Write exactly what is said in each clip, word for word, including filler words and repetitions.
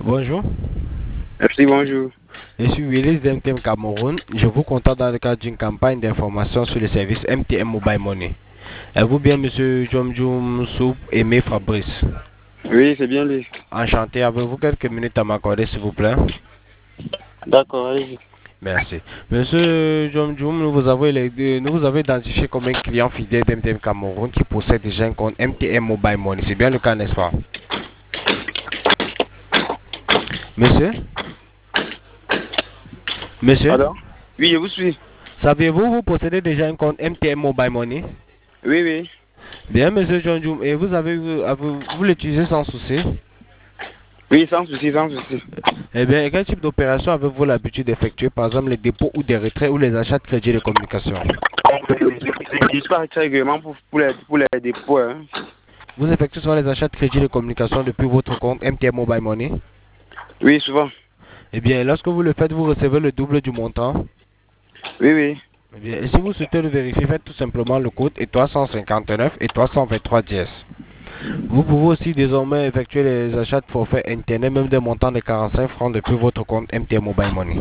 Bonjour, Merci, bonjour. je suis Willis d'M T M Cameroun. Je vous contacte dans le cadre d'une campagne d'information sur le service M T M Mobile Money. Êtes-vous bien, monsieur Jomjoum Soup Aimé Fabrice? Oui, c'est bien lui. Enchanté, avez-vous quelques minutes à m'accorder, s'il vous plaît? D'accord, allez-y. Merci. Monsieur Jomjoum, nous vous avons, élec- nous vous avez identifié comme un client fidèle d'M T M Cameroun qui possède déjà un compte M T M Mobile Money. C'est bien le cas, n'est-ce pas? Monsieur? Monsieur? Pardon? Oui, je vous suis. Saviez-vous, vous possédez déjà un compte M T M Mobile Money? Oui, oui. Bien, monsieur John Joum, et vous avez, vous, avez- vous l'utilisez sans souci? Oui, sans souci, sans souci. Eh bien, quel type d'opération avez-vous l'habitude d'effectuer, par exemple les dépôts ou des retraits ou les achats de crédit de communication? Je suis pas très règlement pour, pour, les, pour les dépôts. Hein. Vous effectuez souvent les achats de crédit de communication depuis votre compte M T M Mobile Money? Oui, souvent. Eh bien, lorsque vous le faites, vous recevez le double du montant. Oui, oui. Eh bien, et si vous souhaitez le vérifier, faites tout simplement le code étoile cent cinquante-neuf étoile cent vingt-trois dièse. Vous pouvez aussi désormais effectuer les achats de forfait internet, même des montants de quarante-cinq francs depuis votre compte M T M Mobile Money.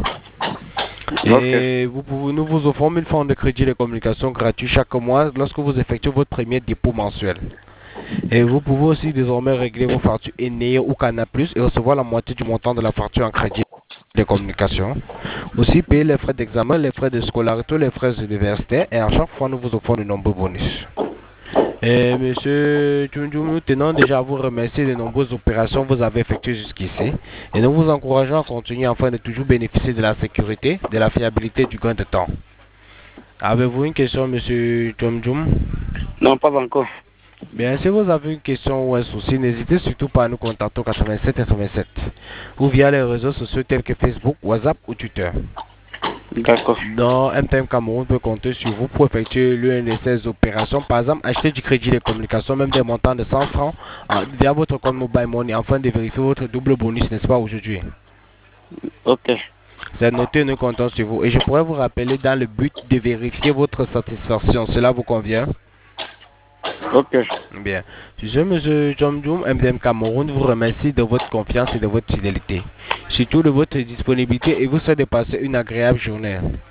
Ok. Et vous pouvez, nous vous offrons mille francs de crédit de communication gratuit chaque mois lorsque vous effectuez votre premier dépôt mensuel. Et vous pouvez aussi désormais régler vos factures Enea ou Canal+ et recevoir la moitié du montant de la facture en crédit de communication. Aussi payer les frais d'examen, les frais de scolarité, les frais universitaires et à chaque fois nous vous offrons de nombreux bonus. Et monsieur Tchundjoum, nous tenons déjà à vous remercier des nombreuses opérations que vous avez effectuées jusqu'ici. Et nous vous encourageons à continuer afin de toujours bénéficier de la sécurité, de la fiabilité du gain de temps. Avez-vous une question, monsieur Tchundjoum? Non, pas encore. Bien, si vous avez une question ou un souci, n'hésitez surtout pas à nous contacter au quatre-vingt-sept quatre-vingt-sept ou via les réseaux sociaux tels que Facebook, WhatsApp ou Twitter. D'accord. Dans M T M Cameroun peut compter sur vous pour effectuer l'une de ces opérations. Par exemple, acheter du crédit de communication, même des montants de cent francs en- via votre compte Mobile Money afin de vérifier votre double bonus, n'est-ce pas, aujourd'hui? Ok. C'est noté, nous comptons sur vous. Et je pourrais vous rappeler dans le but de vérifier votre satisfaction. Cela vous convient? Ok. Bien. Je, monsieur John Doum, M D M Cameroun, vous remercie de votre confiance et de votre fidélité. Surtout de votre disponibilité et vous souhaite de passer une agréable journée.